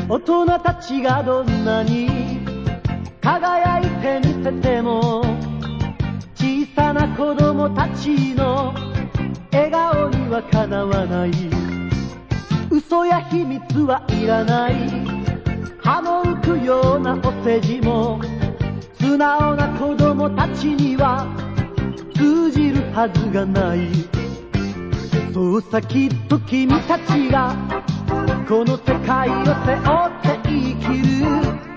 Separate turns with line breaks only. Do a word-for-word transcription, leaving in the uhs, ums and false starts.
大人たちがどんなに輝いてみせても、小さな子供たちの笑顔にはかなわない。嘘や秘密はいらない。歯の浮くようなお世辞も素直な子供たちには通じるはずがない。そうさ、きっと君たちがこの世界を背負って生きる